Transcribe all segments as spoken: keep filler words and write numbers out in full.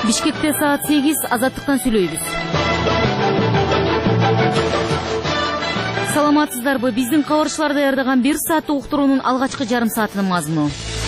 Бишкекте саат сегиз, Азаттыктан сүйлөйбүз. Саламатсыздарбы? Биздин кабарчылар даярдаган бир сааттык уктуруунун алгачкы жарым саатынын мазмуну.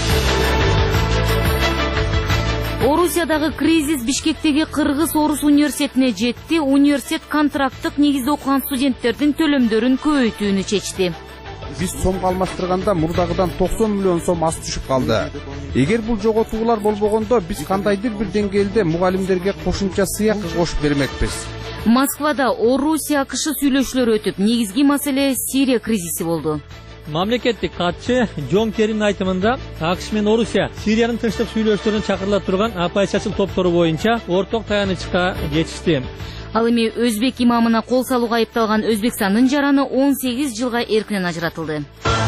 Орусиядагы кризис Бишкектеги Кыргыз-Орус университетине жетти. Университет контракттык негизде окуган студенттердин төлөмдөрүн көбөйтүүнү чечти. Биз сомго алмаштырганда мурдагыдан токсон миллион сом аз түшүп калды. Эгер бул жоготуулар болбогондо биз кандайдыр бир деңгээлде мугалимдерге кошумча сыйакы кошуп бермекпиз. Москвада Орусия-АКШ сүйлөшүүлөрү өтүп, негизги маселе Сирия кризиси болду. Мамлекеттик катчы Джон Керринин айтымында АКШ менен Орусия Сириянын тынчтык сүйлөшүүлөрүн чакырыла турган оппозициячыл топтору боюнча орток таянычка жетишти. Ал эми өзбек имамына кол салууга айыпталган Өзбекстандын жараны он сегиз жылга эркинен ажыратылды.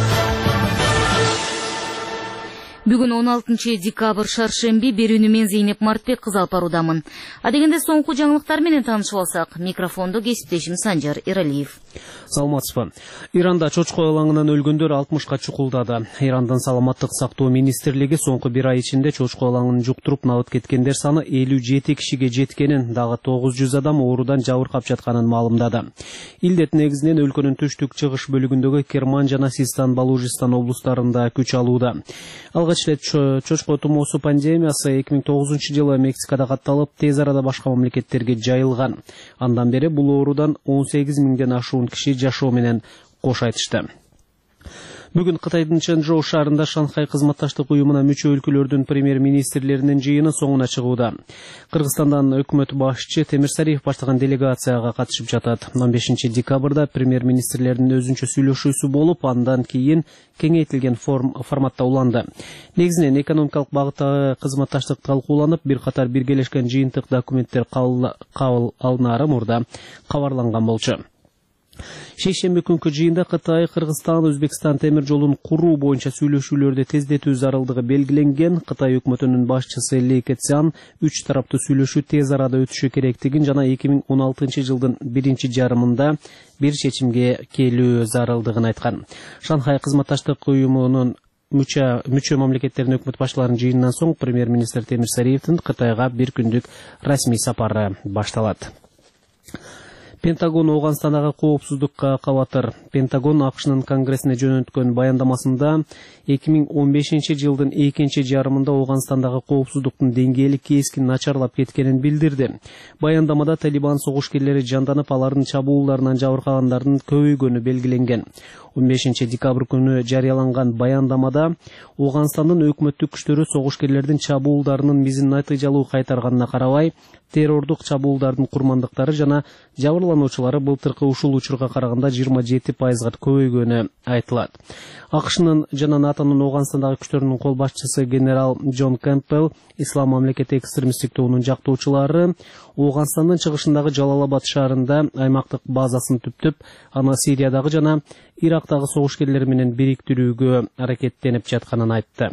Бүгүн он алтынчы декабрь шаршемби, берүүнү мен Зейнеп Мартбек кызы алып баруудамын. Адегенде соңку жаңылыктар менен таанышып алсак, микрофондо кесиптешим Санжар Эралиев. Саламатсызбы. Иранда чочко ылаңынан өлгөндөр алтымышка чукулдады. Ирандын саламаттык сактоо министрлиги соңку бир ай ичинде чочко ылаңын жуктуруп набыт кеткендер саны элүү жети кишиге жеткенин, дагы тогуз жүз адам оорудан жабыркап жатканын маалымдады. Илдет негизинен өлкөнүн түштүк чыгыш бөлүгүндөгү Керман жана Систан Балужистан облустарында күч алууда. Алгач эле чочко тумоосу пандемиясы эки миң тогузунчу жылы Мексикада катталып, тез арада башка мамлекеттерге жайылган. Андан бери бул оорудан он сегиз миңден ашуун киши жашоо менен кош айтышты. Бүгүн Кытайдын Чэнчжоу шаарында Шанхай кызматташтык уюмуна мүчө өлкөлөрдүн премьер-министрлеринин жыйыны соңуна чыгууда. Кыргызстандан өкмөт башчы Темирсариев баштаган делегацияга катышып жатат. он бешинчи декабрда премьер-министрлердин өзүнчө сүйлөшүүсү болуп, андан кийин кеңейтилген форм форматта уланды. Негизинен экономикалык багыттагы кызматташтык талкууланып, бир катар биргелешкен жыйынтык документтер кабыл алынары мурда кабарланган болчу. Шейшемби күнкү жыйында Кытай, Кыргызстан, Өзбекстан темир жолун куруу боюнча сүйлөшүүлөрдү тездетүү зарылдыгы белгиленген. Кытай өкмөтүнүн башчысы Ли Кэцян үч тараптуу сүйлөшүү тез арада өтүшү керектигин жана эки миң он алтынчы жылдын биринчи жарымында бир чечимге келүү зарылдыгын айткан. Шанхай кызматташтык уюмунун мүчө мүчө мамлекеттердин өкмөт башчыларынын жыйынынан соң премьер-министр Темирсариевдин Кытайга бир күндүк расмий сапары башталат. Пентагон Ооганстандагы коопсуздукка кабатыр. Пентагон АКШнын конгрессине жөнөткөн баяндамасында эки миң он бешинчи жылдын экинчи жарымында Ооганстандагы коопсуздуктун деңгээли кескин начарлап кеткенин билдирди. Баяндамада Талибан согушкерлери жанданып, алардын чабуулдарынан жабыркагандардын көбөйгөнү белгиленген. он бешинчи декабрь күнү жарыяланган баяндамада Ооганстандын өкмөттүк күчтөрү согушкерлердин чабуулдарынын мизин натыйжалуу кайтарганына карабай, террордук чабуулдардын курмандыктары жана жабырлануучулары былтыркы ушул учурга караганда жыйырма жети пайызга көбөйгөнү айтылат. АКШнын жана НАТОнун Ооганстандагы күчтөрүнүн кол башчысы генерал Джон Кэмпбелл Ислам мамлекети экстремисттик тобунун жактоочулары Ооганстандын чыгышындагы Жалалабад шаарында аймактык базасын түптөп, аны Сириядагы жана Ирактагы согушкерлер менен бириктирүүгө аракеттенип жатканын айтты.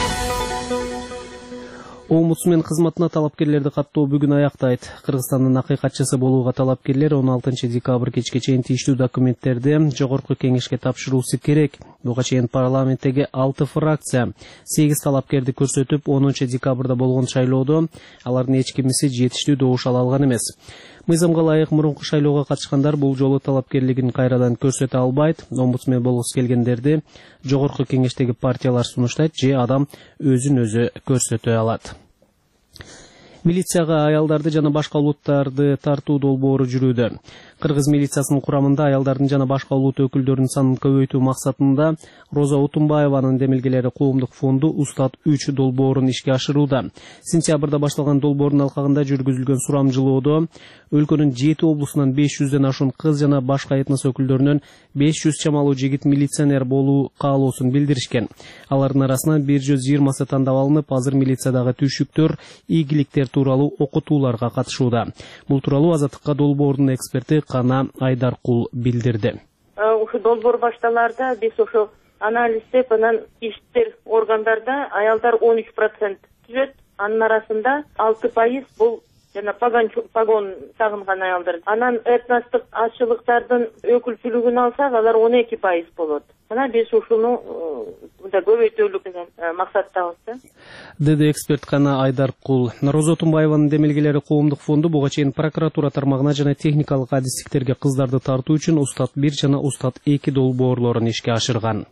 Омбудсмен кызматына талапкерлерди каттоо бүгүн аяктайт. Кыргызстандын акыйкатчысы болууга талапкерлер он алтынчы декабрь кечке чейин тийиштүү документтерди жогорку кеңешке тапшыруусу керек. Буга чейин парламенттеги алты фракция сегиз талапкерди көрсөтүп, онунчу декабрда болгон шайлоодо алардын эч кимиси жетиштүү добуш ала алган эмес. Мыйзамга ылайык мурунку шайлоого катышкандар бул жолу талапкерлигин кайрадан көрсөтө албайт. Омбудсмен болгусу келгендерди жогорку кеңештеги партиялар сунуштайт же адам өзүн өзү көрсөтө алат. Милицияга аялдарды жана башка улуттарды тартуу долбоору жүрүүдө. Кыргыз милициясынын курамында аялдардын жана башка улут өкүлдөрүнүн санын көбөйтүү максатында Роза Утумбаеванын демилгелери коомдук фонду Устат үч долбоорун ишке ашырууда. Сентябрда башталган долбоордун алкагында жүргүзүлгөн сурамжылоодо өлкөнүн жети облусунан беш жүздөн ашуун кыз жана башка этнос өкүлдөрүнөн беш жүз чамалуу жигит милиционер болуу каалоосун билдиришкен. Алардын арасынан бир жүз жыйырмасы тандап алынып, азыр милициядагы түйшүктөр, ийгиликтер тууралуу окутууларга катышууда. Бул тууралуу Азаттыкка долбоордун эксперти Кана Айдаркул билдирди. Ушу долбоор башталарда биз ошо анализдеп, анан иштер органдарда аялдар он үч процент түзөт, анын арасында алты пайыз бул жана погон погон тагынган аялдар. Анан этностук азчылыктардын өкүлчүлүгүн алсак, алар он эки пайыз болот. Мына биз ушуну мында көбөйтөлүк деген максаттабыз да. Деди эксперткана Айдаркул. Роза Тумбаеванын демилгелери коомдук фонду буга чейин прокуратура тармагына жана техникалык адистиктерге кыздарды тартуу үчүн Устат бир жана Устат эки долбоорлорун ишке ашырган.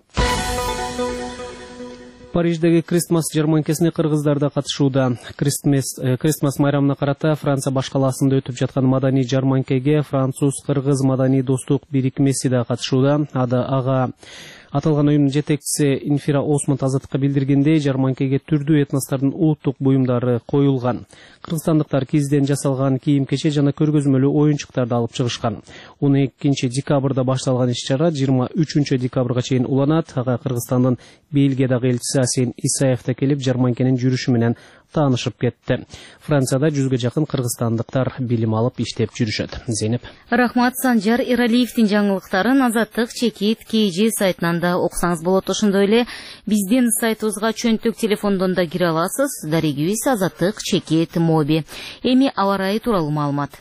Париждеги Кристмас жарманкесине кыргыздар да катышууда. Кристмас майрамына карата Франция баш калаасында өтүп жаткан маданий жарманкеге француз-кыргыз маданий достук бирикмеси да катышууда. Ада ага аталган уюмдун жетекчиси Инфира Осмонт Азаттыкка билдиргендей, жарманкеге түрдүү этностордун улуттук буюмдары коюлган. Кыргызстандыктар кизден жасалган кийим-кече жана көргөзмөлүү оюнчуктарды алып чыгышкан. он экинчи декабрда башталган иш-чара жыйырма үчүнчү декабрга чейин уланат. Ага Кыргызстандын Бельгиядагы элчиси Асен Исаев да келип, жарманкенин жүрүшү менен таанышып кетти. Францияда жүзгө жакын кыргызстандыктар билим алып иштеп жүрүшөт. Зейнеп. Рахмат. Санжар Иралиевдин жаңылыктарын Азаттык чекит кей же сайтынан да окусаңыз болот. Ошондой эле биздин сайтыбызга чөнтөк телефондон да кире аласыз. Дарегибиз Азаттык чекит моби. Эми аба ырайы тууралуу маалымат.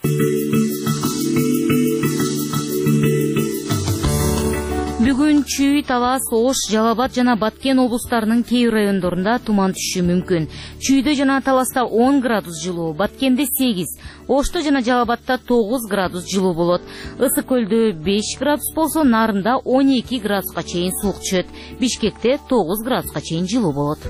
Бүгүн Чүй, Талас, Ош, Жалал-Абад жана Баткен облустарынын кей райондорунда туман түшүшү мүмкүн. Чүйдө жана Таласта он градус жылуу, Баткенде сегиз, Ошто жана Жалал-Абадта тогуз градус жылуу болот. Ысык көлдө беш градус болсо, Нарында он эки градуска чейин суук түшөт. Бишкекте тогуз градуска чейин жылуу болот.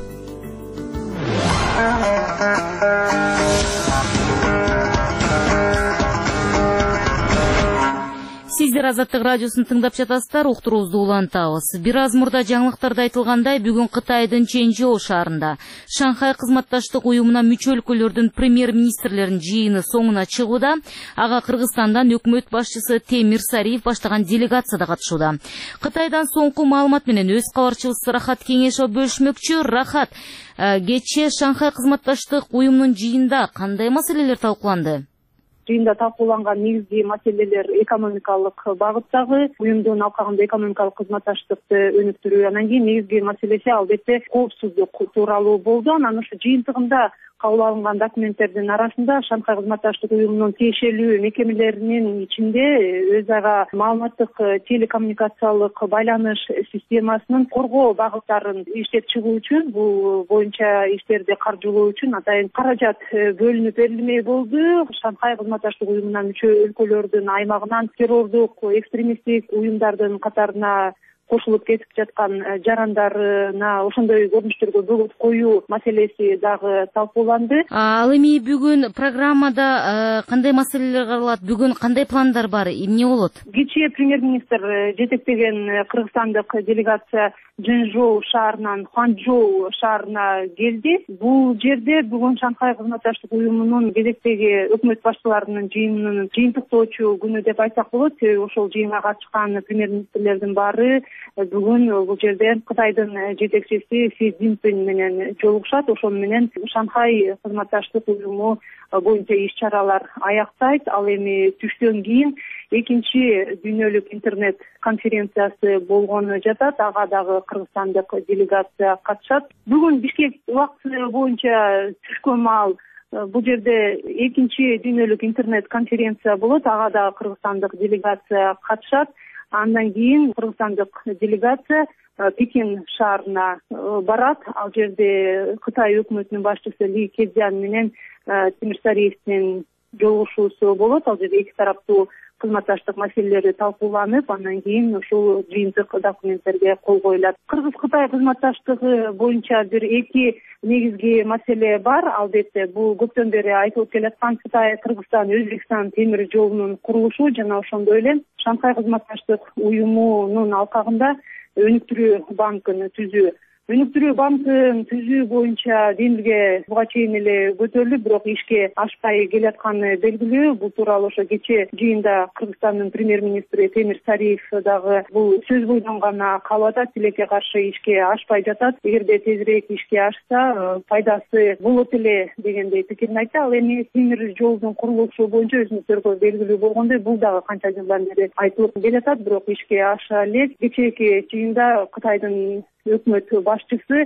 Сиздер Азаттык радиосун тыңдап жатасыздар, уктуруубузду улантабыз. Бир аз мурда жаңылыктарда айтылгандай, бүгүн Кытайдын Чэньчжоу шаарында Шанхай кызматташтык уюмуна мүчө өлкөлөрдүн премьер-министрлеринин жыйыны соңуна чыгууда. Ага Кыргызстандан өкмөт башчысы Темир Сариев баштаган делегация да катышууда. Кытайдан соңку маалымат менен өз кабарчыбыз Рахат Кеңешов бөлүшмөкчү. Рахат, кечээ Шанхай кызматташтык уюмунун жыйынында кандай маселелер талкууланды? Жыйында талкууланган негизги маселелер экономикалык багыттагы, уюмдун алкагында экономикалык кызматташтыкты өнүктүрүү. Анан кийин негизги маселеси албетте коопсуздук тууралуу болду. Анан ушу жыйынтыгында кабыл алынган документтердин арасында Шанхай кызматташтык уюмунун тиешелүү мекемелеринин ичинде өз ара маалыматтык телекоммуникациялык байланыш системасынын коргоо багыттарын иштеп чыгуу үчүн, бул боюнча иштерди каржылоо үчүн атайын каражат бөлүнүп берилмей болду. Шанхай кызматташтык уюмуна мүчө өлкөлөрдүн аймагынан террордук экстремисттик уюмдардын катарына кошулуп кетип жаткан жарандарына ошондой көрүнүштөргө бөгөт коюу маселеси дагы талкууланды. Ал эми бүгүн программада кандай маселелер каралат? Бүгүн кандай пландар бар? Эмне болот? Кечээ премьер-министр жетектеген кыргызстандык делегация Чэньчжоу шаарынан Хуанчжоу шаарына келди. Бул жерде бүгүн Шанхай кызматташтык уюмунун кезектеги өкмөт башчыларынын жыйынынын жыйынтыктоочу күнү деп айтсак болот. Ошол жыйынга катышкан премьер-министрлердин баары бүгүн бул жерде Кытайдын жетекчиси Си Цзиньпин менен жолугушат. Ошол менен Шанхай кызматташтык уюму боюнча иш-чаралар аяктайт. Ал эми түштөн кийин экинчи дүйнөлүк интернет конференциясы болгону жатат. Ага дагы кыргызстандык делегация катышат. Бүгүн Бишкек убакыты боюнча түшкөн маал бул жерде экинчи дүйнөлүк интернет конференция болот. Ага дагы кыргызстандык делегация катышат. Андан кийин кыргызстандык делегация Пекин шаарына барат. Ал жерде Кытай өкмөтүнүн башчысы Ли Кезян менен Темир Сариевдин жолугушуусу болот. Ал жерде эки тараптуу кызматташтык маселелери талкууланып, андан кийин ушул жыйынтык документтерге кол коюлат. Кыргыз-Кытай кызматташтыгы боюнча бир эки негизги маселе бар. Албетте бул көптөн бери айтылып келаткан Кытай, Кыргызстан, Өзбекстан темир жолунун курулушу жана ошондой эле Шанхай кызматташтык уюмунун алкагында өнүктүрүү банкын түзүү. Өнүктүрүү банкын түзүү боюнча демилге буга чейин эле көтөрүлүп, бирок ишке ашпай келатканы белгилүү. Бул тууралуу ошо кечээ жыйында Кыргызстандын премьер-министри Темир Сариев дагы бул сөз бойдон гана калып атат, тилекке каршы ишке ашпай жатат. Эгерде тезирээк ишке ашса, пайдасы болот эле дегендей пикирин айтты. Ал эми темир жолдун курулушу боюнча өзүңүздөргө белгилүү болгондой, бул дагы канча жылдан бери айтылып келатат, бирок ишке аша элек. Кечээки жыйында Кытайдын өкмөт башчысы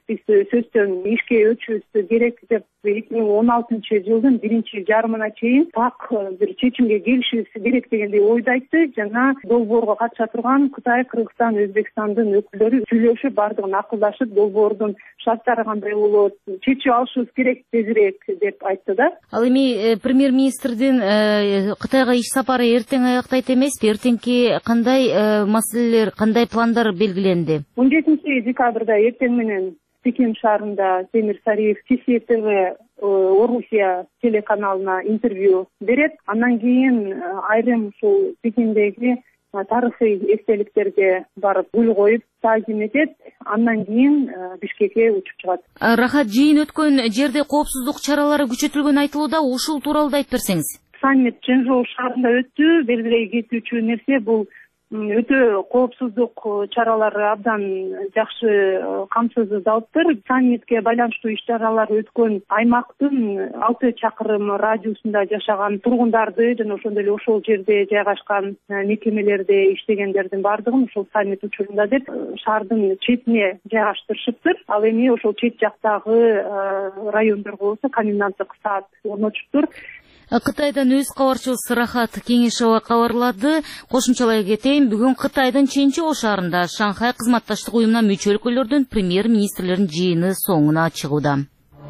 биз сөзсүз ишке өтүшүбүз керек деп эки миң он алтынчы жылдын биринчи жарымына чейин так бир чечимге келишибиз керек дегендей ойду айтты жана долбоорго катыша турган Кытай, Кыргызстан, Өзбекстандын өкүлдөрү сүйлөшүп бардыгын акылдашып долбоордун шарттары кандай болот чечип алышыбыз керек тезирээк деп айтты да. Ал эми премьер-министрдин Кытайга иш сапары эртең аяктайт эмеспи? Эртеңки кандай маселелер, кандай пландар белгиленди? он жетинчи декабрда эртең менен Пекин шаарында Темир Сариев Си Си Ти Ви Орусия телеканалына интервью берет. Андан кийин айрым ушул Пекиндеги тарыхый эстеликтерге барып гүл коюп таазим этет. Андан кийин Бишкекке учуп чыгат. Рахат, жыйын өткөн жерде коопсуздук чаралары күчөтүлгөнү айтылууда. Ушул тууралуу айтып берсеңиз. Саммит Чжэнчжоу шаарында өттү. Белгилей кетүүчү нерсе бул өтө коопсуздук чаралары абдан жакшы камсыздалыптыр. Саммитке байланыштуу иш чаралар өткөн аймактын алты чакырым радиусунда жашаган тургундарды жана ошондой эле ошол жерде жайгашкан мекемелерде иштегендердин баардыгын ушул саммит учурунда деп шаардын четине жайгаштырышыптыр. Ал эми ошол чет жактагы райондорго болсо коменданттык саат орнотушуптур. Кытайдан өз кабарчыбыз Рахат Кеңешова кабарлады. Кошумчалай кетейин, бүгүн Кытайдын Чэнчжоу шаарында Шанхай кызматташтык уюмуна мүчө өлкөлөрдүн премьер-министрлеринин жыйыны соңуна чыгууда.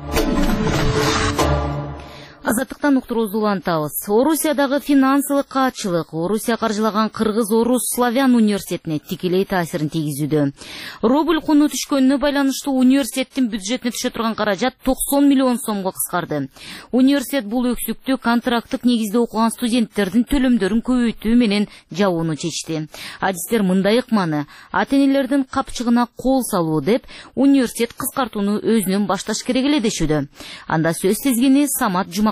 Азаттыктан уктуруубузду улантабыз. Орусиядагы финансылык каатчылык Орусия каржылаган Кыргыз-Орус Славян университетине тикелей таасирин тийгизүүдө. Рубль куну түшкөнүнө байланыштуу университеттин бюджетине түшө турган каражат токсон миллион сомго кыскарды. Университет бул өксүктү контракттык негизде окуган студенттердин төлөмдөрүн көбөйтүү менен жабууну чечти. Адистер мындай ыкманы ата-энелердин капчыгына кол салуу деп университет кыскартууну өзүнөн башташ керек эле дешүүдө. Анда сөз тезгини Самат Жумак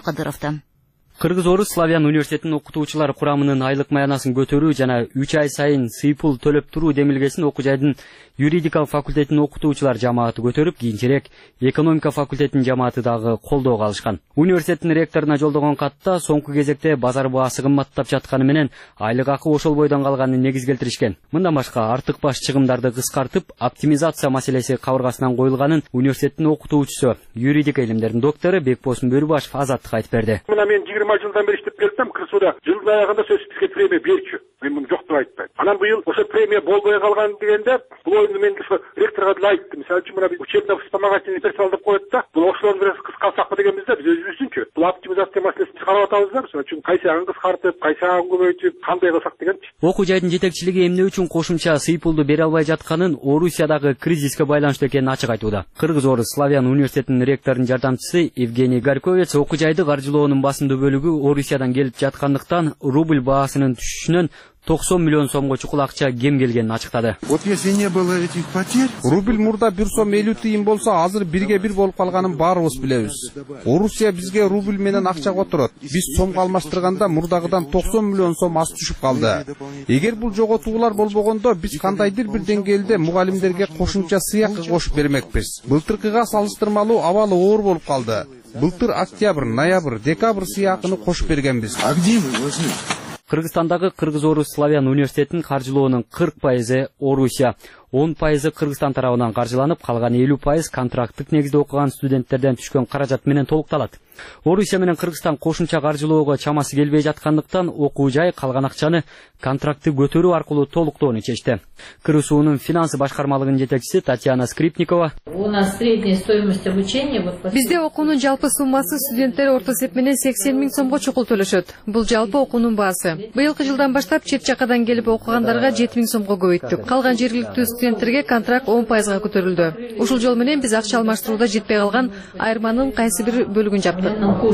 Кыргыз-Орус Славян университетинин окутуучулар курамынын айлык маянасын көтөрүү жана үч ай сайын сыйпул төлөп туруу демилгесин окуу жайдын юридика факультетинин окутуучулар жамааты көтөрүп, кийинчерээк экономика факультетинин жамааты дагы колдоого алышкан. Университеттин ректоруна жолдогон катта соңку кезекте базар баасы кымбаттап жатканы менен айлык акы ошол бойдон калганын негиз келтиришкен. Мындан башка артык баш чыгымдарды кыскартып, оптимизация маселеси кабыргасынан коюлганын университеттин окутуучусу, юридика илимдеринин доктору Бекбосун Бөрүбашев Азаттыкка айтып берди. жыйырма жылдан бери иштеп келсем, Кырсууда жылдын аягында сөзсүзгө премия берчү. Мен муну жок деп айтпайм. Анан быйыл ошо премия болбой калган дегенде, бул ойду мен ректорго да айттым. Мисалы үчүн мына учебный вспомогательный персонал деп коет да. Бул ошолорду бир кыскартсакпы дегенбизде биз өзүбүздүнчү. Бул оптимизация маселесин чыгарып атабыз да. Мисалы үчүн кайсы жагын кыскартып, кайсы жагын көбөйтүп, кандай кылсак деген. Окуу жайдын жетекчилиги эмне үчүн кошумча сыйпулду бере албай жатканын Орусиядагы кризиске байланыштуу экенин ачык айтууда. Кыргыз-Орус Славян университетинин ректорунун жардамчысы Евгений Горьковец окуу жайды каржылоонун басымдуу бөлүгү Орусиядан келип жаткандыктан рубль баасынын түшүшүнөн токсон миллион сомго чукул акча кем келгенин ачыктады. Вот если не было этих потерь, рубль мурда бир сом элүү тыйын болсо, азыр бирге бир болуп калганын баарыбыз билебиз. Орусия бизге рубль менен акча которот. Биз сомго алмаштырганда мурдагыдан токсон миллион сом аз түшүп калды. Эгер бул жоготуулар болбогондо, биз кандайдыр бир деңгээлде мугалимдерге кошумча сыйакы кошуп бермекпиз. Былтыркыга салыштырмалуу абалы оор болуп калды. Былтыр октябрь, ноябрь, декабрь сыйакыны кошуп бергенбиз. А где вы возьмете? Кыргызстандагы Кыргыз-Орус Славян университетинин каржылоонун кырк пайызы Орусия, он пайызы Кыргызстан тарабынан каржыланып, калган элүү пайыз контракттык негизде окуган студенттерден түшкөн каражат менен толукталат. Орусия менен Кыргызстан кошумча каржылоого чамасы келбей жаткандыктан окуу жай калган акчаны контрактты көтөрүү аркылуу толуктоону чечти. КырУСУнун финансы башкармалыгынын жетекчиси Татьяна Скрипникова: У нас средняя стоимость обучения вот Бизде окуунун жалпы суммасы студенттер орто эсеп менен сексен миң сомго чукул төлөшөт. Бул жалпы окуунун баасы. Быйылкы жылдан баштап чет жакадан келип окугандарга жети миң сомго көбөйттүк. Калган жергиликтүү студенттерге контракт он пайызга көтөрүлдү. Ушул жол менен биз акча алмаштырууда жетпей калган айырманын кайсы бир бөлүгүн жаптык.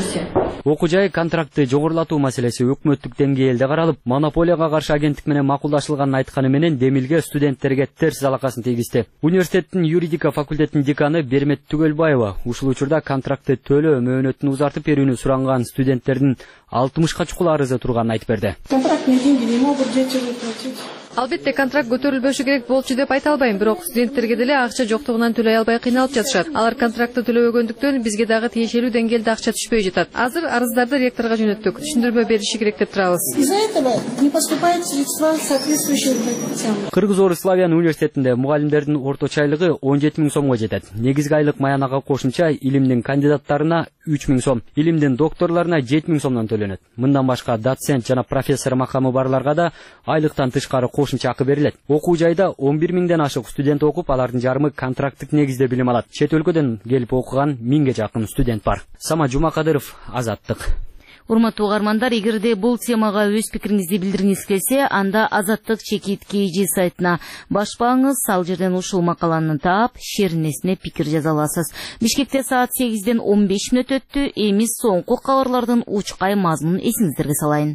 Окуу жай контрактты жогорулатуу маселеси өкмөттүк деңгээлде каралып, монополияга каршы агенттик менен макулдашылганын айтканы менен демилге студенттерге терс алакасын тийгизди. Университеттин юридика факультетинин деканы Бермет Түгөлбаева ушул учурда контрактты төлөө мөөнөтүн узартып берүүнү суранган студенттердин алтымышка чукул арызы турганын айтып берди. Контрактные деньги не могут дети выплатить. Албетте контракт көтөрүлбөшү керек болчу деп айта албайм, бирок студенттерге деле акча жоктугунан төлөй албай кыйналып жатышат. Алар контрактты төлөбөгөндүктөн бизге дагы тиешелүү деңгээлде акча түшпөй жатат. Азыр арыздарды ректорго жөнөттүк. Түшүндүрмө бериши керек деп турабыз. Из-за этого не поступают средства соответствующие родителям. Кыргыз-Орус Славян университетинде мугалимдердин орточо айлыгы он жети миң сомго жетет. Негизги айлык маянага кошумча илимдин кандидаттарына үч миң сом, илимдин докторлоруна жети миң сомдон төлөнөт. Мындан башка доцент жана профессор макамы барларга да айлыктан тышкары кошумча акы берилет. Окуу жайда он бир миңден ашык студент окуп, алардын жарымы контракттык негизде билим алат. Чет өлкөдөн келип окуган миңге жакын студент бар. Сама Жумакадыров, Азаттык. Урматтуу угармандар, эгерде бул темага өз пикириңизди билдиргиңиз келсе, анда Азаттык чекит kg сайтына башпаңыз, ал жерден ушул макаланы таап, шеринесине пикир жаза аласыз. Бишкекте саат сегизден он беш мүнөт өттү. Эми соңку кабарлардын учкай мазмунун эсиңиздерге салайын.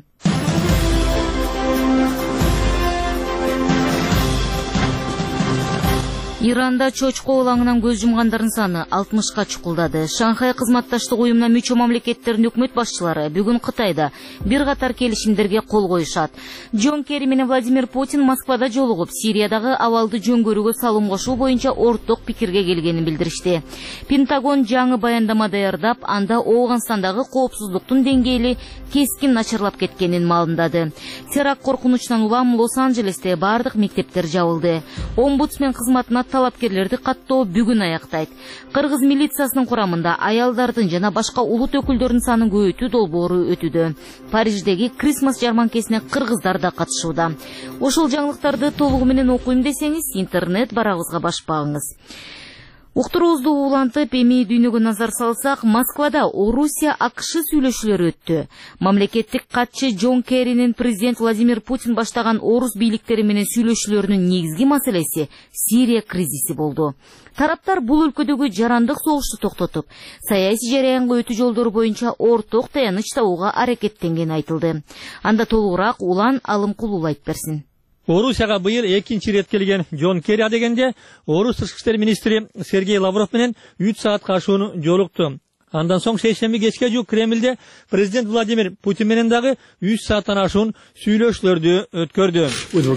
Иранда чочко оолаңынан көз жумгандардын саны алтымышка чукулдады. Шанхай кызматташтык уюмуна мүчө мамлекеттердин өкмөт башчылары бүгүн Кытайда бир катар келишимдерге кол коюшат. Джон Керри менен Владимир Путин Москвада жолугуп, Сириядагы абалды жөнгөрүүгө салым кошуу боюнча орток пикирге келгенин билдиришти. Пентагон жаңы баяндама даярдап, анда Ооганстандагы коопсуздуктун деңгээли кескин начарлап кеткенин маалымдады. Теракт коркунучунан улам Лос-Анджелесте бардык мектептер жабылды. Омбудсмен кызматына талапкерлерди каттоо бүгүн аяктайт. Кыргыз милициясынын курамында аялдардын жана башка улут өкүлдөрүнүн санын көбөйтүү долбоору өтүүдө. Париждеги Крисмас жарманкесине кыргыздар да катышууда. Ошол жаңылыктарды толугу менен окуйм десеңиз, интернет барагыбызга башпагыңыз. Уктуруубузду улантып, эми дүйнөгө назар салсак, Москвада Орусия АКШ сүйлөшүүлөрү өттү. Мамлекеттик катчы Джон Керринин президент Владимир Путин баштаган орус бийликтери менен сүйлөшүүлөрүнүн негизги маселеси Сирия кризиси болду. Тараптар бул өлкөдөгү жарандык согушту токтотуп, саясий жараянга өтүү жолдору боюнча орток таяныч табууга аракеттенгени айтылды. Анда толугураак Улан Алымкулул айтып берсин. Орусияга быйыл экинчи ирет келген Джон Керри дегенде орус тышкы иштер министри Сергей Лавров менен үч саатка ашууну жолукту. Андан соң шейшемби кечке жук Кремльде президент Владимир Путин менен дагы үч сааттан ашуун сүйлөшүүлөрдү өткөрдү.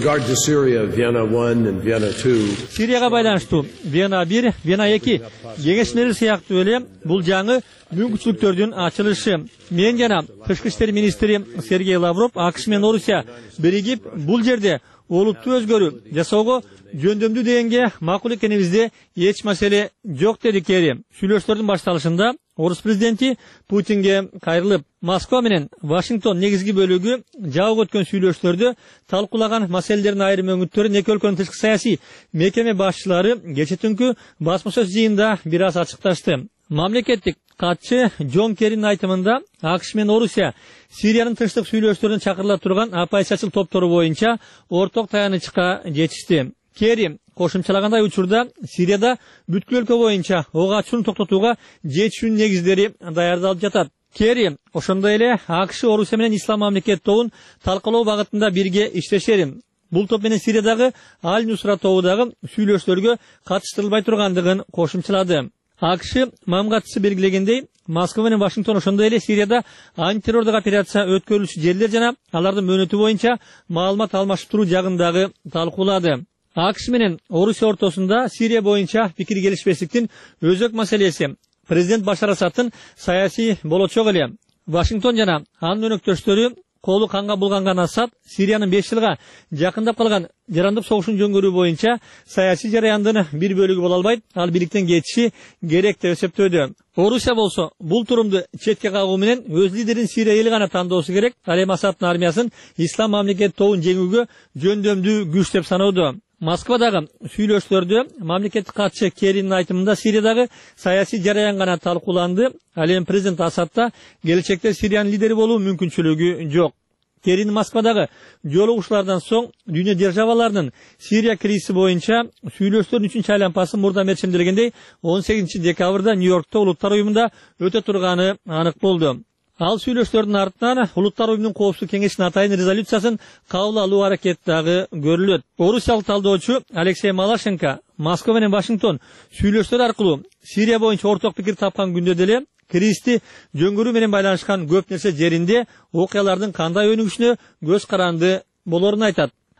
Сирияга байланыштуу Вена бир, Вена эки кеңешмелери сыяктуу эле бул жаңы мүмкүнчүлүктөрдүн ачылышы. Мен жана тышкы иштер министри Сергей Лавров АКШ менен Орусия биригип бул жерде олуттуу өзгөрүү жасоого жөндөмдүү дегенге макул экенибизде эч маселе жок, деди Керри. Сүйлөшүүлөрдүн башталышында орус президенти Путинге кайрылып, Москва менен Вашингтон негизги бөлүгү жабык өткөн сүйлөшүүлөрдө талкуулаган маселелердин айрым өңүттөрүн эки өлкөнүн тышкы саясий мекеме башчылары кече түнкү басма сөз жыйынында бир аз ачыкташты. Мамлекеттик катчы Джон Керринин айтымында АКШ менен Орусия Сириянын тынчтык сүйлөшүүлөрүн чакырыла турган оппозициячыл топтору боюнча орток таянычка жетишти. Керри кошумчалагандай учурда Сирияда бүткүл өлкө боюнча ок ачууну токтотууга жетишүүнүн негиздери даярдалып жатат. Керри ошондой эле АКШ Орусия менен Ислам мамлекет тобун талкалоо багытында бирге иштешерин, бул топ менен Сириядагы Аль-Нусра тобу дагы сүйлөшүүлөргө катыштырылбай тургандыгын кошумчалады. АКШ мамгатчысы белгилегендей, Москва менен Вашингтон ошондой эле Сирияда антитеррордук операция өткөрүлүшү жерлер жана алардын мөөнөтү боюнча маалымат алмашып туруу жагындагы талкуулады. АКШ менен Орусия ортосунда Сирия боюнча пикир келишпестиктин өзөк маселеси президент Башар Асадтын саясий болочогу эле. Вашингтон жана анын өнөктөштөрү колу канга булганган Асад Сириянын беш жылга жакындап калган жарандык согушун жөнгөрүү боюнча саясий жараяндын бир бөлүгү боло албайт, ал бийликтен кетиши керек деп эсептөөдө. Орусия болсо бул турумду четке кагуу менен өз лидерин Сирия эли гана тандоосу керек, ал эми Асадтын армиясын Ислам мамлекет тобун жеңүүгө жөндөмдүү күч деп саноодо. Москвадагы сүйлөшүүлөрдө мамлекеттик катчы Керринин айтымында Сириядагы саясий жараян гана талкууланды, ал эми президент Асадта келечекте Сириянын лидери болуу мүмкүнчүлүгү жок. Керрин Москвадагы жолугушуулардан соң дүйнө державаларынын Сирия кризиси боюнча сүйлөшүүлөрдүн үчүнчү айланпасы мурда мерчимделгендей он сегизинчи декабрда Нью-Йоркто Улуттар уюмунда өтө турганы анык болду. Ал сүйлөшүүлөрдүн артынан Улуттар уюмунун коопсуздук кеңешинин атайын резолюциясын кабыл алуу аракети дагы көрүлөт. Орусиялык талдоочу Алексей Малашенко Москва менен Вашингтон сүйлөшүүлөр аркылуу Сирия боюнча орток пикир тапкан күндө деле кризисти жөнгөрүү менен байланышкан көп нерсе жеринде окуялардын кандай өнүгүшүнө көз каранды болорун айтат.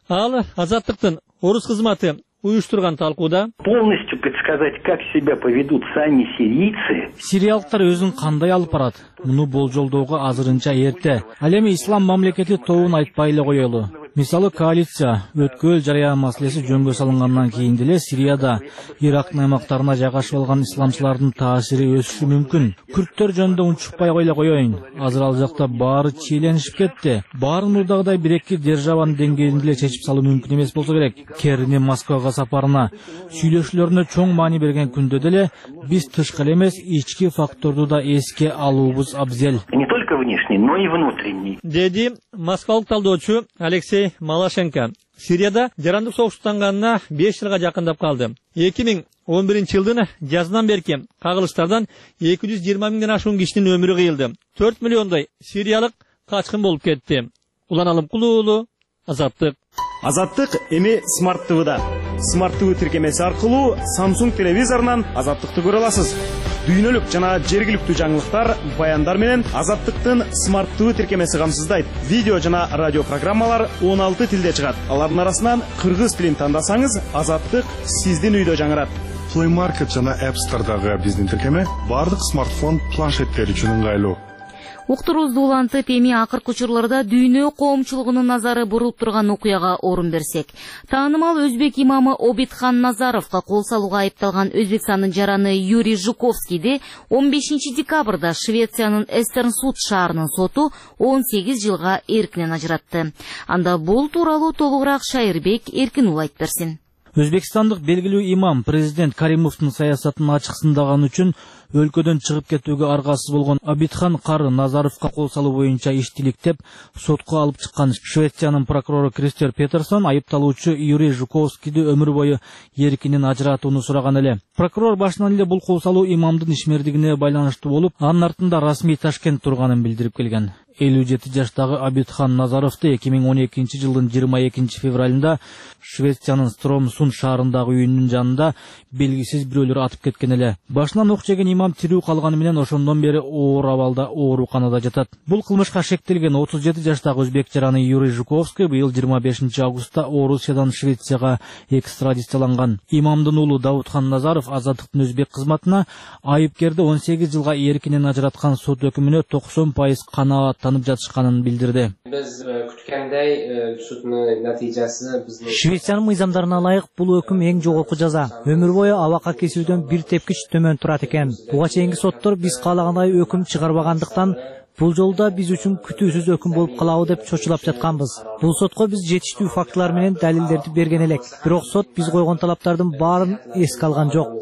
Ал Азаттыктын орус кызматы уюштурган талкууда полностью предсказать, как себя поведут сами сирийцы. Сириялыктар өзүн кандай алып барат? Муну болжолдоого азырынча эрте. Ал эми ислам мамлекети тобун айтпай эле коелу. Мисалы коалиция өткөл жарыян маселеси жөнгө салынгандан кийин деле Сирияда Ирактын аймактарына жайгашып алган исламчылардын таасири өсүшү мүмкүн. Күрттөр жөнүндө унчукпай койла коеюн. Азыр ал жакта баары чиеленишип кетти. Баарын мурдагыдай бир-эки державанын деңгээлинде эле чечип салуу мүмкүн эмес болсо керек. Керинин Москвага сапарына сүйлөшүүлөрүнө чоң маани берген күндө деле биз тышкы эмес ички факторду да эске алуубуз абзел. Не только внешний, но и внутренний. Деди москвалык талдоочу Алексей Малашенко. Сирияда жарандык согуштанганына беш жылга жакындап калды. эки миң он биринчи жылдын жазынан берки кагылыштардан эки жүз жыйырма миңден ашуун кишинин өмүрү кыйылды. төрт миллиондой сириялык качкын болуп кетти. Улан Алымкулуу уулу, Азаттык. Азаттык эми Смарт ТВда. Смарт ТВ тиркемеси аркылуу Samsung телевизорунан Азаттыкты көрө аласыз. Дүйнөлүк жана жергиликтүү жаңылыктар, баяндар менен Азаттыктын Смарт ТВ тиркемеси камсыздайт. Видео жана радио программалар он алты тилде чыгат. Алардын арасынан кыргыз тилин тандасаңыз, Азаттык сиздин үйдө жаңырат. Play Market жана App Store'дагы биздин тиркеме бардык смартфон планшеттер үчүн ыңгайлуу. Уктурубузду улантып, эми акыркы учурларда дүйнө коомчулугунун назары бурулуп турган окуяга орун берсек. Таанымал өзбек имамы Обидхан Назаровго кол салууга айыпталган Өзбекстандын жараны Юрий Жуковскийди он бешинчи декабрда Швециянын Эстернсуд шаарынын соту он сегиз жылга эркинен ажыратты. Анда бул тууралуу толугураак Шайырбек Эркин уулу айтып берсин. Өзбекстандык белгилүү имам президент Каримовдун саясатын ачыксындаган үчүн өлкөдөн чыгып кетүүгө аргасыз болгон Обидхан Кары Назаровго кол салуу боюнча иштиликтеп сотко алып чыккан. Швециянын прокурору Кристер Петерсон айыпталуучу Юрий Жуковскийди өмүр бою эркинен ажыратууну сураган эле. Прокурор башынан эле бул кол салуу имамдын ишмердигине байланыштуу болуп, анын артында расмий Ташкент турганын билдирип келген. элүү жети жаштагы Обидхан Назаровду эки миң он экинчи жылдын жыйырма экинчи февралында Швециянын Стромсунд шаарындагы үйүнүн жанында белгисиз бирөөлөр атып кеткен эле. Башынан ок жеген имам тирүү калганы менен ошондон бери оор абалда ооруканада жатат. Бул кылмышка шектелген отуз жети жаштагы өзбек жараны Юрий Жуковский быйыл жыйырма бешинчи августта Орусиядан Швецияга экстрадицияланган. Имамдын уулу Давудхан Назаров Азаттыктын өзбек кызматына айыпкерди он сегиз жылга эркинен ажыраткан сот өкүмүнө токсон пайыз канааттанып жатышканын билдирди. Биз күткөндөй суддун натыйжасы биздин Швециянын мыйзамдарына ылайык бул өкүм эң жогорку жаза. Өмүр бою абакка кесүүдөн бир тепкич төмөн турат экен. Буга чейинки соттор биз каалагандай өкүм чыгарбагандыктан бул жолда биз үчүн күтүүсүз өкүм болуп калабы деп чочулап жатканбыз. Бул сотко биз жетиштүү фактылар менен далилдерди берген элек. Бирок сот биз койгон талаптардын баарын эске алган жок.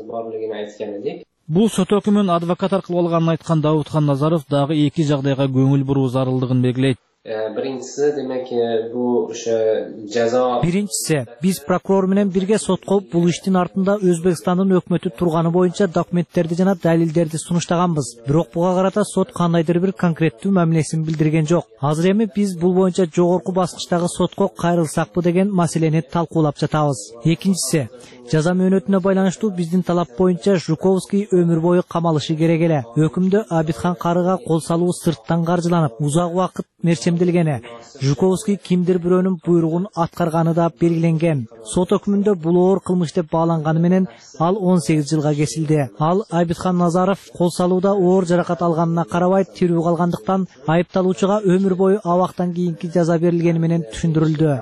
Бул сот өкүмүн адвокат аркылуу алганын айткан Давудхан Назаров дагы эки жагдайга көңүл буруу зарылдыгын белгилейт. Биринчиси демек бул жаза Биринчиси биз прокурор менен бирге сотко бул иштин артында Өзбекстандын өкмөтү турганы боюнча документтерди жана далилдерди сунуштаганбыз. Бирок буга карата сот кандайдыр бир конкреттүү мамилесин билдирген жок. Азыр эми биз бул боюнча жогорку баскычтагы сотко кайрылсакпы деген маселени талкуулап жатабыз. Экинчиси жаза мөөнөтүнө байланыштуу биздин талап боюнча Жуковский өмүр бою камалышы керек эле. Өкүмдө Обидхан Карыга кол салуу сырттан каржыланып, узак убакыт мерчемделгени. Жуковский кимдир бирөөнүн буйругун аткарганы да белгиленген. Сот өкүмүндө бул оор кылмыш деп бааланганы менен ал он сегиз жылга кесилди. Ал Обидхан Назаров кол салууда оор жаракат алганына карабай тирүү калгандыктан айыпталуучуга өмүр бою абактан кийинки жаза берилгени менен түшүндүрүлдү.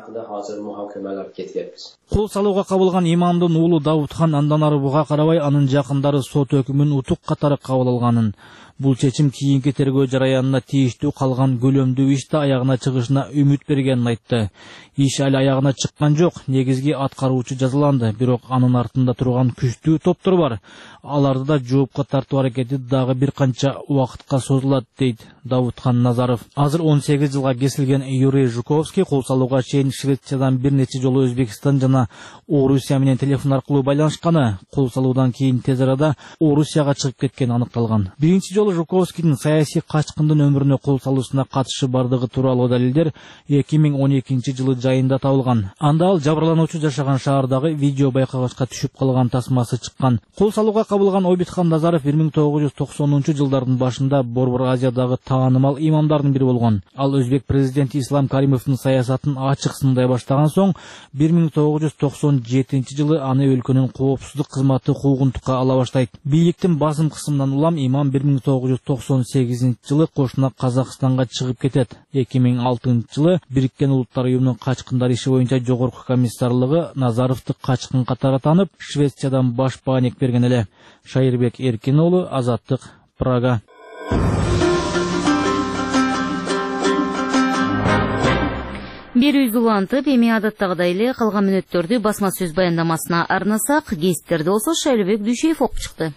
Кол салууга кабылган имамдын уулу Давудхан андан ары буга карабай анын жакындары сот өкүмүн утук катары кабыл алганын. Бул чечим кийинки тергөө жараянына тийиштүү калган көлөмдүү ишти аягына чыгышына үмүт бергенин айтты. Иш али аягына чыккан жок, негизги аткаруучу жазаланды, бирок анын артында турган күчтүү топтор бар. Аларды да жоопко тартуу аракети дагы бир канча убакытка созулат, дейт Давудхан Назаров. Азыр он сегиз жылга кесилген Юрий Жуковский кол салууга чейин Швециядан бир нече жолу Өзбекстан жана Орусия менен телефон аркылуу байланышканы, кол салуудан кийин тез арада Орусияга чыгып кеткени аныкталган. Биринчи жолу Михаил Жуковскийдин саясий качкындын өмүрүнө кол салуусуна катышы бардыгы тууралуу далилдер эки миң он экинчи жылы жайында табылган. Анда ал жабырлануучу жашаган шаардагы видео байкагычка түшүп калган тасмасы чыккан. Кол салууга кабылган Обитхан Назаров бир миң тогуз жүз токсонунчу жылдардын башында Борбор Азиядагы таанымал имамдардын бири болгон. Ал өзбек президенти Ислам Каримовдун саясатын ачык сындай баштаган соң бир миң тогуз жүз токсон жетинчи жылы аны өлкөнүн коопсуздук кызматы куугунтукка ала баштайт. Бийликтин басым кысымынан улам имам бир миң тогуз жүз токсон сегизинчи жылы кошуна Казакстанга чыгып кетет. эки миң алтынчы жылы Бириккен Улуттар уюмунун качкындар иши боюнча жогорку комиссарлыгы Назаровду качкын катары танып, Швециядан баш бааник берген эле. Шайырбек Эркин уулу, Азаттык, Прага. Берүүбүз улантып, эми адаттагыдай эле калган мүнөттөрдү басма сөз баяндамасына арнасак, гезиттерде болсо Шайлыбек Дүйшеев окуп чыкты.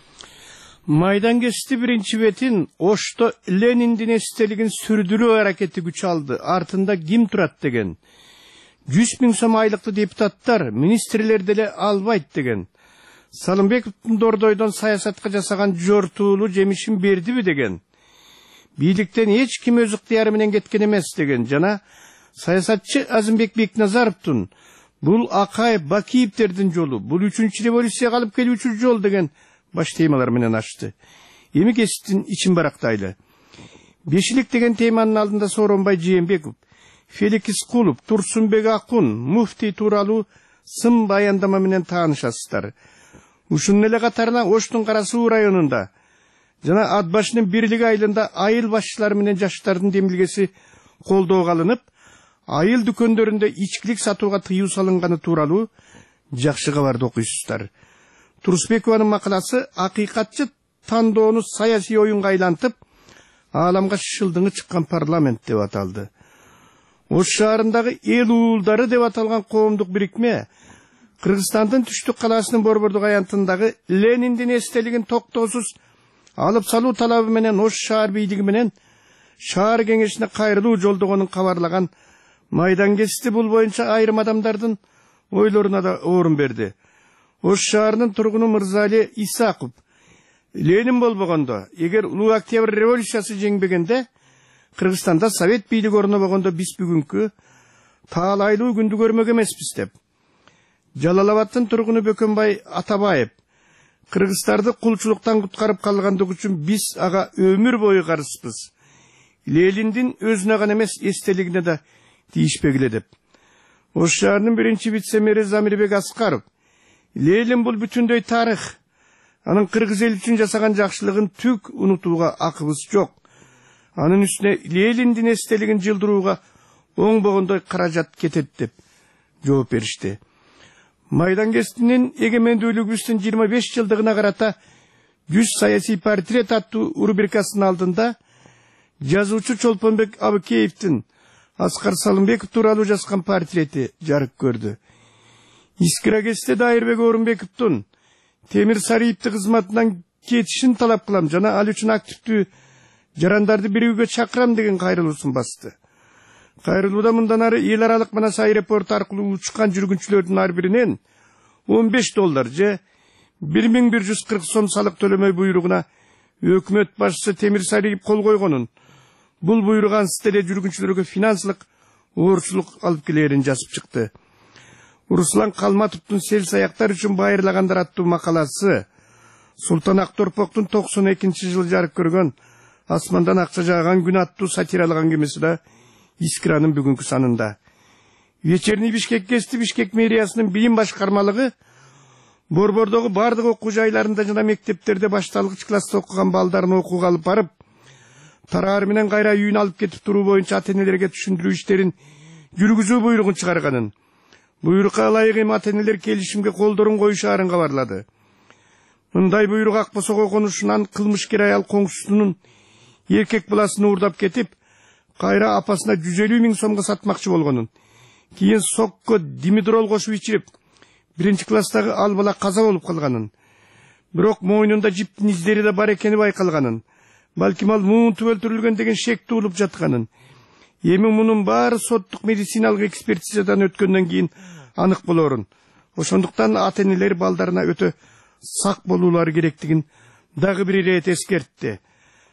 Майдан кешти биринчи бетин Ошто Лениндин эстелигин сүрдүрүү аракети күч алды. Артында ким турат деген. жүз миң сом айлыкты депутаттар, министрлер деле албайт деген. Салымбековдун Дордойдон саясатка жасаган жортуулуу жемишин бердиби деген. Бийликтен эч ким өз ыктыяры менен кеткен эмес деген. Жана саясатчы Азымбек Бекназаровдун бул Акаев Бакиевдердин жолу, бул үчүнчү революцияга алып келүүчү жол деген баш темалар менен ачты. Эми кесиптин ичин барактайлы. Бешилик деген теманын алдында Сооронбай Жээнбеков, Фелик Искулов, Турсунбек Акун, муфтий тууралуу сын баяндама менен таанышасыздар. Ушунун эле катарына Оштун Кара Суу районунда жана Ат башынын бирлиги айылында айыл башчылары менен жаштардын демилгеси колдоого алынып, айыл дүкөндөрүндө ичкилик сатууга тыюу салынганы тууралуу жакшы кабарды окуйсуздар. Турсбекованын макаласы акыйкатчы тандоону саясий оюнга айлантып, ааламга шылдыңы чыккан парламент деп аталды. Ош шаарындагы эл уулдары деп аталган коомдук бирикме Кыргызстандын түштүк калаасынын Борбордук аянтындагы Лениндин эстелигин токтоосуз алып салуу талабы менен Ош шаар бийлиги менен шаар кеңешине кайрылуу жолдогонун кабарлаган майдан кести бул боюнча айрым адамдардын ойлоруна да орун берди. Ош шаарынын тургуну Мырзали Исаков, Ленин болбогондо, эгер улуу октябрь революциясы жеңбегенде, Кыргызстанда совет бийлиги орнобогондо биз бүгүнкү таалайлуу күндү көрмөк эмеспиз деп. Жалалабадтын тургуну Бөкөнбай Атабаев, Кыргыздарды кулчулуктан куткарып калгандыгы үчүн биз ага өмүр бою карызбыз. Лениндин өзүнө гана эмес эстелигине да тийишпегиле деп. Ош шаарынын биринчи вице-мэри Замирбек Аскаров, Ленин бул бүтүндөй тарых. Анын кыргыз эл үчүн жасаган жакшылыгын түк унутууга акыбыз жок. Анын үстүнө Лениндин эстелигин жылдырууга оңбогондой каражат кетет деп жооп беришти. Майдан кестинин эгемендүүлүгүбүздүн жыйырма беш жылдыгына карата жүз саясий портрет аттуу рубрикасынын алдында жазуучу Чолпонбек Абыкеевдин Аскар Салымбеков тууралуу жазган портрети жарык көрдү. Искира кесте Дайырбек Орунбековдун Темир Сариевди кызматынан кетишин талап кылам жана ал үчүн активдүү жарандарды бирүүгө чакырам деген кайрылуусун басты. Кайрылууда мындан ары эл аралык Манас аэропорту аркылуу учкан жүргүнчүлөрдүн ар биринен он беш доллар же бир миң бир жүз кырк сом салык төлөмөй буйругуна өкмөт башчысы Темир Сариев кол койгонун, бул буйрук ансыз деле жүргүнчүлөргө финансылык оорчулук алып келерин жазып чыкты. Руслан Калматовдун сел саяктар үчүн байырлагандар аттуу макаласы, Султан Акторпоктун токсон экинчи жылы жарык көргөн Асмандан акча жааган күн аттуу сатиралык аңгемеси да Искиранын бүгүнкү санында. Вечерний Бишкек кести Бишкек мэриясынын билим башкармалыгы Борбордогу бардык окуу жайларында жана мектептерде башталгыч класста окуган балдарын окууга алып барып, тараар менен кайра үйүнө алып кетип туруу боюнча ата-энелерге түшүндүрүү иштерин жүргүзүү буйругун чыгарганын. Буйрукка ылайык эми ата-энелер келишимге колдорун коюшаарын кабарлады. Мындай буйрук Акбосого конушунан кылмышкер аял коңшусунун эркек баласын уурдап кетип, кайра апасына жүз элүү миң сомго сатмакчы болгонун. Кийин сокко димидрол кошуп ичирип, биринчи класстагы ал бала каза болуп калганын. Бирок мойнунда жиптин издери да бар экени байкалганын. Балким ал муунтуп өлтүрүлгөн деген шек туулуп жатканын. Эми мунун баары соттук медициналык экспертизадан өткөндөн кийин анык болорун. Ошондуктан ата-энелер балдарына өтө сак болуулары керектигин дагы бир ирет эскертти.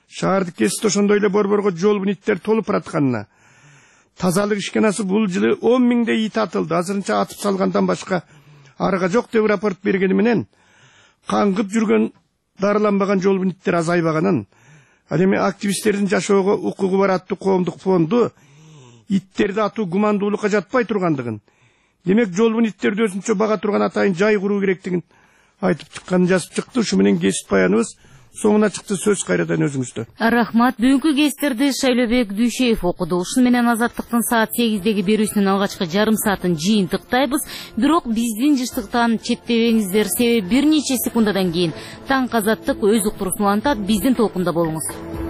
шаарды кесип ошондой эле борборго жолбун иттер толуп баратканына, тазалык ишканасы бул жылы он миңдей ит атылды, азырынча атып салгандан башка арга жок деп рапорт бергени менен каңгып жүргөн дарыланбаган жолбун иттер азайбаганын, ал эми активисттердин жашоого укугу бар аттуу коомдук фонду иттерди атуу гумандуулукка жатпай тургандыгын, демек жолбун иттерди өзүнчө бага турган атайын жай куруу керектигин айтып чыкканын жазып чыкты. Ушу менен кесип баяныбыз соңуна чыкты. Сөз кайрадан өзүңүздө. Рахмат. Бүгүнкү кестерди Шайлообек Дүйшеев окуду. Ушуну менен Азаттыктын саат сегиздеги берүүсүнүн алгачкы жарым саатын жыйынтыктайбыз. Бирок биздин жыштыктан четтебеңиздер, себеби бир нече секундадан кийин Таң Азаттык өз уктуруусун улантат. Биздин толкунда болуңуз.